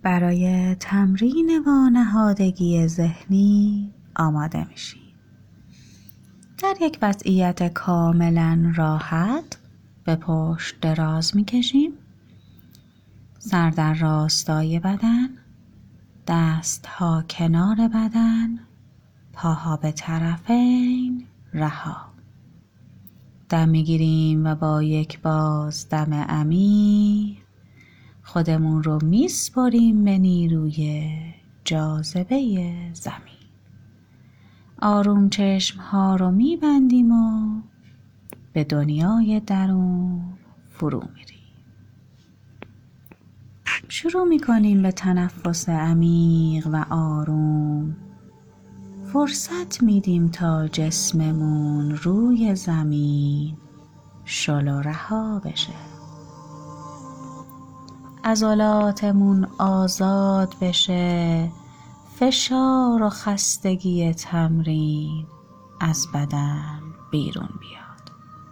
برای تمرین وانهادگی ذهنی آماده میشین. در یک وضعیت کاملا راحت به پشت دراز میکشیم. سر در راستای بدن، دست ها کنار بدن، پاها به طرفین رها. دم میگیریم و با یک بازدم عمیق خودمون رو میسپاریم به نیروی جاذبه زمین. آروم چشم ها رو میبندیم و به دنیای درون فرو میریم. شروع میکنیم به تنفس عمیق و آروم. فرصت میدیم تا جسممون روی زمین شل و رها بشه. عضلاتمون آزاد بشه، فشار و خستگی تمرین از بدن بیرون بیاد.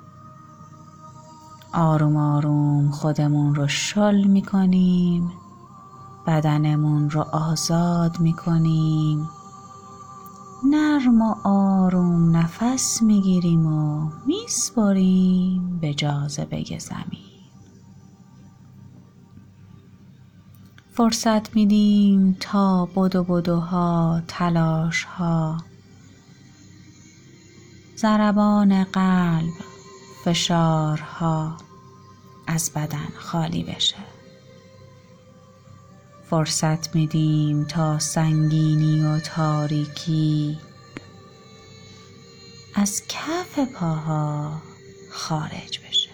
آروم آروم خودمون رو شل میکنیم، بدنمون رو آزاد میکنیم، نرم و آروم نفس میگیریم و میسپاریم به جاذبه زمین. فرصت میدیم تا بدوها، تلاشها، ضربان قلب، فشارها از بدن خالی بشه. فرصت میدیم تا سنگینی و تاریکی از کف پاها خارج بشه.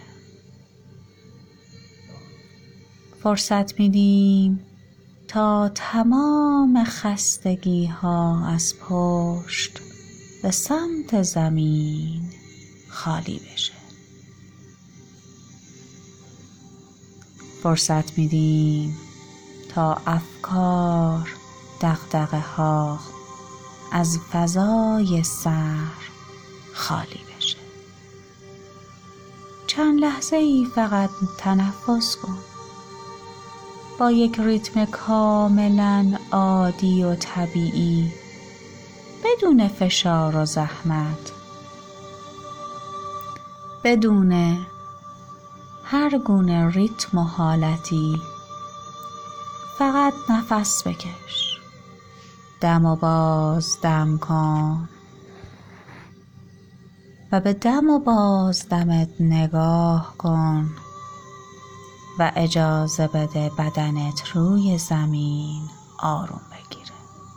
فرصت میدیم تا تمام خستگی ها از پشت به سمت زمین خالی بشه. فرصت میدیم تا افکار، دغدغه ها از فضای سر خالی بشه. چند لحظه ای فقط تنفس کن با یک ریتم کاملا عادی و طبیعی، بدون فشار و زحمت، بدون هر گونه ریتم و حالتی. فقط نفس بکش، دم و باز دم کن و به دم و باز دمت نگاه کن و اجازه بده بدنت روی زمین آروم بگیره.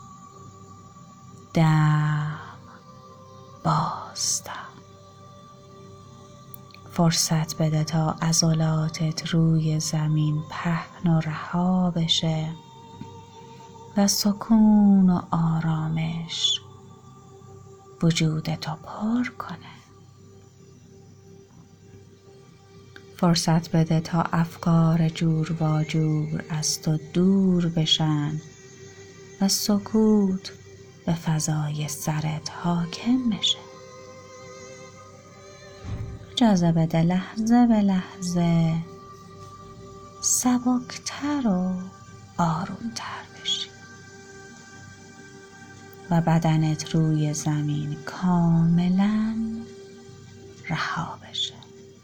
دم، باز دم. فرصت بده تا عضلاتت روی زمین پهن و رها بشه و سکون و آرامش وجودتو پر کنه. فرصت بده تا افکار جور و جور از تو دور بشن و سکوت به فضای سرت حاکم بشه. اجازه بده لحظه به لحظه سبکتر و آرومتر بشی و بدنت روی زمین کاملا رها بشه.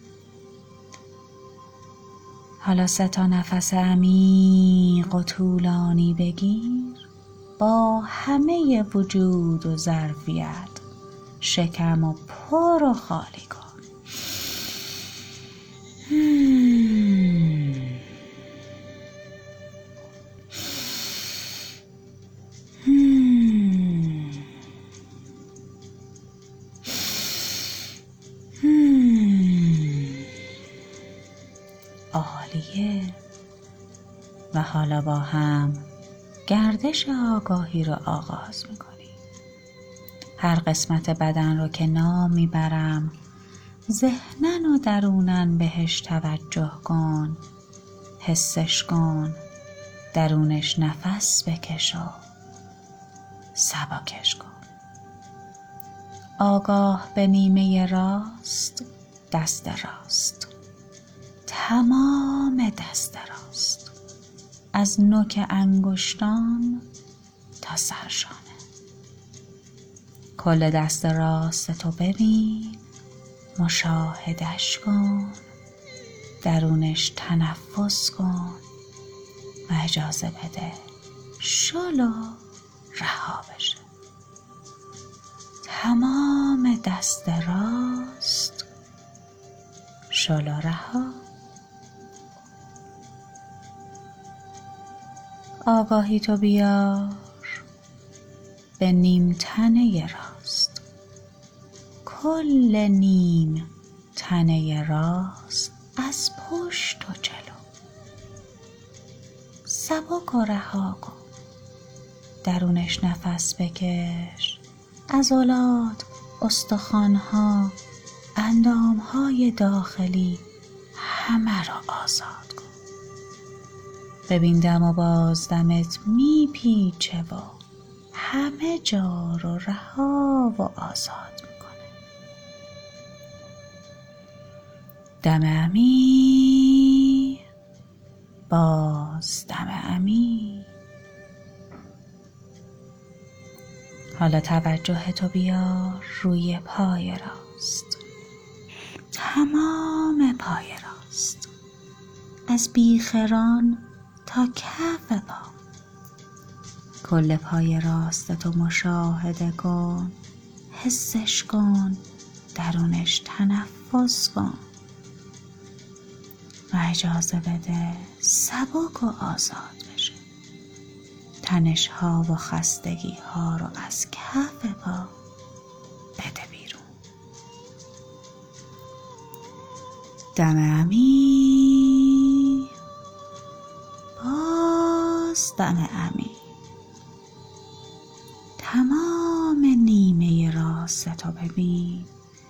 حالا 3 نفس عمیق و طولانی بگیر. با همه وجود و ظرفیت شکم و پر و خالی کن. عالیه. و حالا با هم گردش آگاهی رو آغاز میکنیم. هر قسمت بدن رو که نام میبرم ذهنن و درونن بهش توجه کن، حسش کن، درونش نفس بکش و سبکش کن. آگاه به نیمه راست، دست راست، تمام دست راست، از نوک انگشتان تا سرشانه. کل دست راست تو ببین، مشاهدش کن، درونش تنفس کن و اجازه بده شلو رها بشه. تمام دست راست شلو رها. آگاهی تو بیار به نیم تنه راست. کل نیم تنه راست از پشت و جلو. سبک و رها کن. درونش نفس بکش. عضلات، استخوان‌ها، اندام‌های داخلی همه را آزاد کن. ببین دم و بازدمت میپیچه و همه جا رو رها و آزاد میکنه. دم عمیق، باز دم عمیق. حالا توجه تو بیار روی پای راست. تمام پای راست، از بیخران تا کف پا. کل پای راست تو مشاهده کن، حسش کن، درونش تنفس کن و اجازه بده سبک و آزاد بشه. تنش ها و خستگی ها رو از کف پا بده بیرون. دم عمیق، باز دم عمیق. تمام نیمه راست تو ببین،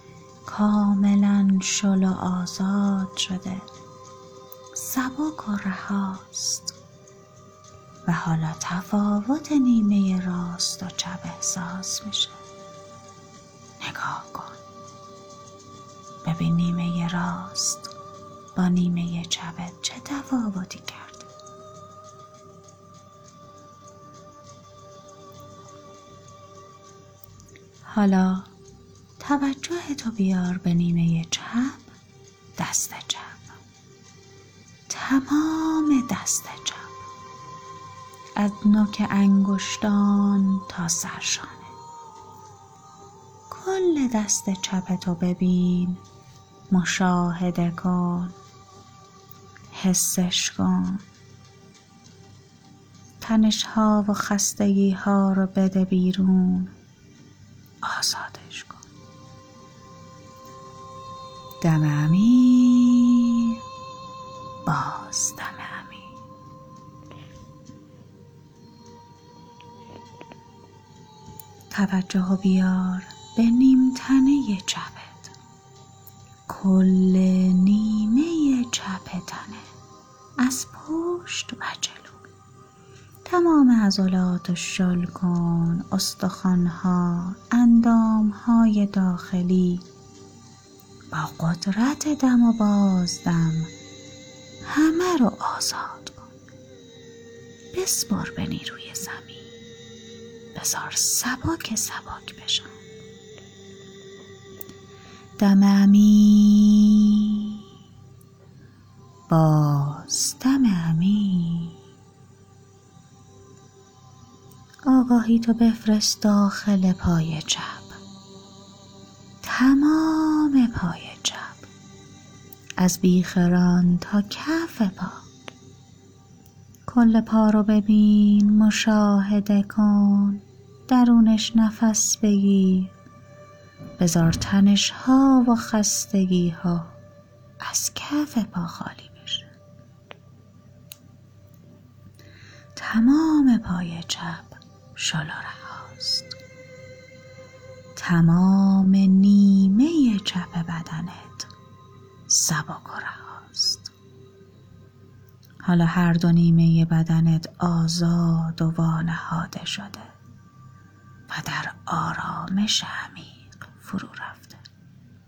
کاملا شل و آزاد شده، سبک و رهاست. و حالا تفاوت نیمه راست و چپ احساس میشه. نگاه کن، ببین نیمه راست با نیمه چپت چه تفاوتی کرده. حالا توجه تو بیار به نیمه چپ، دست چپ. تمام دست چپ، از نوک انگشتان تا سرشانه. کل دست چپ تو ببین، مشاهده کن، حسش کن. تنش ها و خستگی ها رو بده بیرون، آزادش کن. دم عمیق، باز دم عمیق. توجه بیار به نیم تنه چپت. کل نیمه چپ تنه از پشت و جلو. تمام عضلات رو شل کن، استخوان‌ها، اندام‌های داخلی با قدرت دم و بازدم همه رو آزاد کن. بسپار به نیروی زمین، بذار سبک سبک بشن. دم عمیق، باز دم عمیق. آگاهی تو بفرست داخل پای چپ. تمام پای چپ، از بیخران تا کف پا. کل پا رو ببین، مشاهده کن، درونش نفس بگیر. بذار تنش ها و خستگی ها از کف پا خالی بشه. تمام پای چپ شل و رهاست. تمام نیمه چپ بدنت سبک و رهاست. حالا هر دو نیمه بدنت آزاد و وانهاده شده و در آرامش عمیق فرو رفته.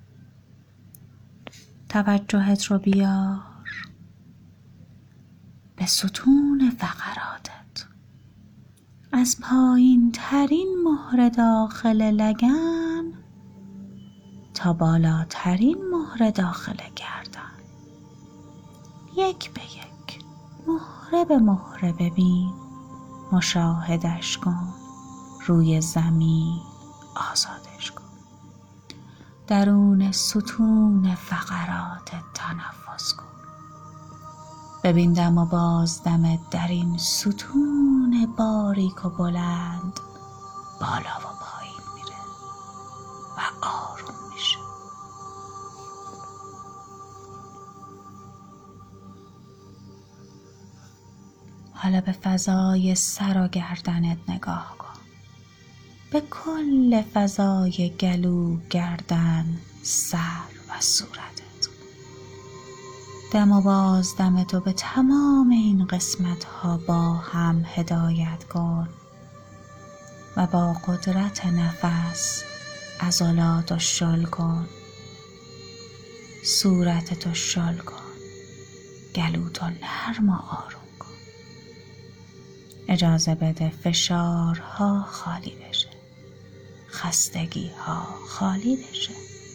توجهت رو بیار به ستون فقراتت. از پایین ترین مهره داخل لگن تا بالاترین مهره داخل گردن. یک به یک، مهره به مهره ببین، مشاهدش کن، روی زمین آزادش کن. درون ستون فقراتت تنفس کن. ببین دم و بازدمت در این ستون باریک و بلند بالا و پایین میره و آروم میشه. حالا به فضای سر و گردنت نگاه کن. به کل فضای گلو، گردن، سر و صورتت. دم و بازدمتو به تمام این قسمت ها با هم هدایت کن و با قدرت نفس عضلاتو شل کن، صورتتو شل کن، گلوتو نرم و آروم کن. اجازه بده فشارها خالی بشه، خستگی ها خالی بشه.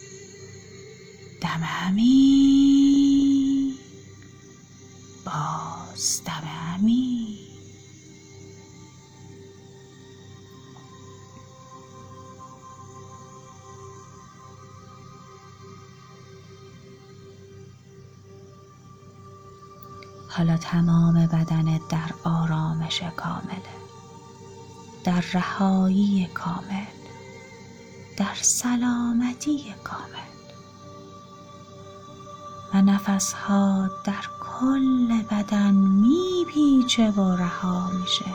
دم عمیق، باز دم عمیق. حالا تمام بدنت در آرامش کامله، در رهایی کامل، در سلامتی کامل و نفسها در کل بدن میپیچه و رها میشه.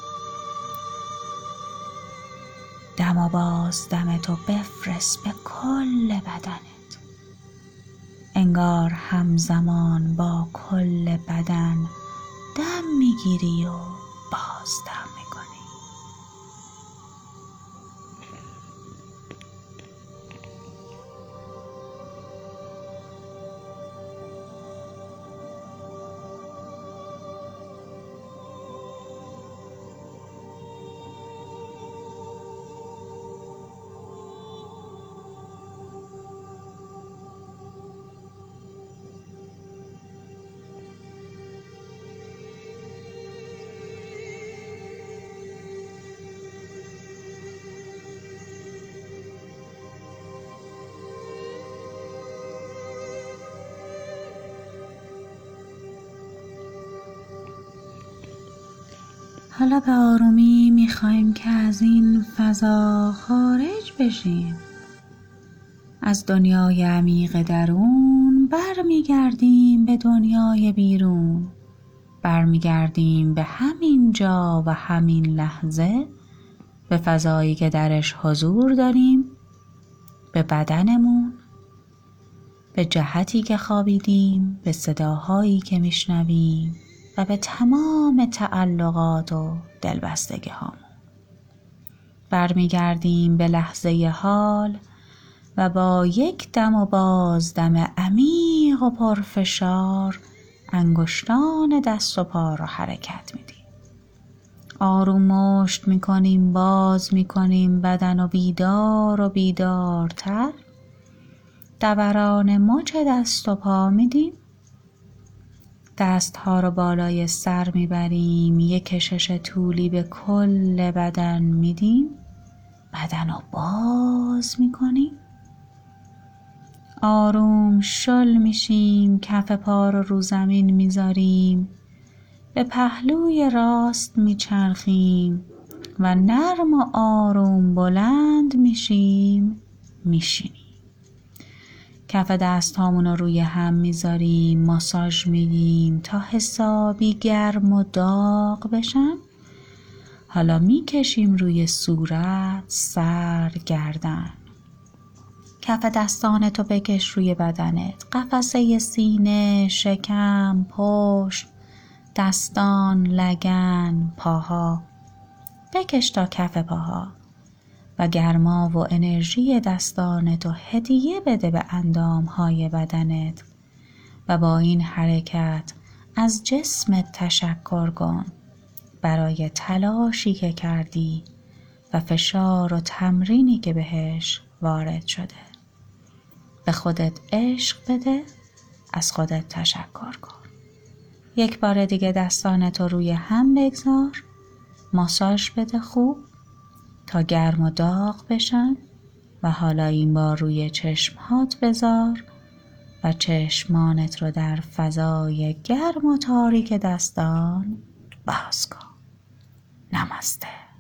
دم و باز دمتو بفرست به کل بدنت، انگار همزمان با کل بدن دم میگیری و باز دم میکنی. حالا به آرومی میخوایم که از این فضا خارج بشیم. از دنیای عمیق درون برمیگردیم به دنیای بیرون. برمیگردیم به همین جا و همین لحظه، به فضایی که درش حضور داریم، به بدنمون، به جهتی که خوابیدیم، به صداهایی که میشنویم و به تمام تعلقات و دلبستگی هامون. برمیگردیم به لحظه حال و با یک دم و بازدم عمیق و پرفشار انگشتان دست و پا رو حرکت میدیم. آروم مشت میکنیم، باز میکنیم بدن و بیدار و بیدارتر. دوران مچ دست و پا میدیم. دست ها رو بالای سر میبریم، یک کشش طولی به کل بدن میدیم. بدن رو باز میکنیم. آروم شل میشیم، کف پا رو زمین میذاریم، به پهلوی راست میچرخیم و نرم و آروم بلند میشیم، میشینیم. کف دست هامون رو روی هم میذاریم، ماساژ میدیم تا حسابی گرم و داغ بشن. حالا میکشیم روی صورت، سر، گردن. کف دستانتو بکش روی بدنت، قفسه سینه، شکم، پشت، دستان، لگن، پاها. بکش تا کف پاها و گرما و انرژی دستانتو هدیه بده به اندامهای بدنت و با این حرکت از جسمت تشکر کن برای تلاشی که کردی و فشار و تمرینی که بهش وارد شده. به خودت عشق بده، از خودت تشکر کن. یک بار دیگه دستانتو روی هم بگذار، ماساژ بده خوب تا گرم و داغ بشن و حالا این بار روی چشمهات بذار و چشمانت رو در فضای گرم و تاریک دستان باز کن. نمسته.